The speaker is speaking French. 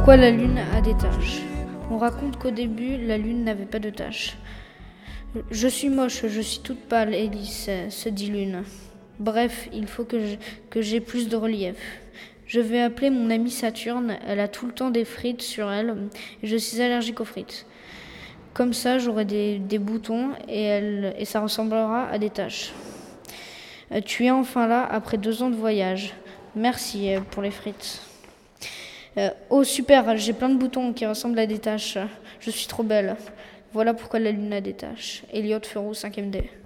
Pourquoi la lune a des taches? On raconte qu'au début, la lune n'avait pas de taches. Je suis moche, je suis toute pâle, Ellie, se dit Lune. Bref, il faut que j'ai plus de relief. Je vais appeler mon amie Saturne, elle a tout le temps des frites sur elle, et je suis allergique aux frites. Comme ça, j'aurai des boutons et ça ressemblera à des taches. Tu es enfin là après 2 ans de voyage. Merci pour les frites. Oh super, j'ai plein de boutons qui ressemblent à des taches. Je suis trop belle. Voilà pourquoi la lune a des taches. Elliot Ferrou, 5e D.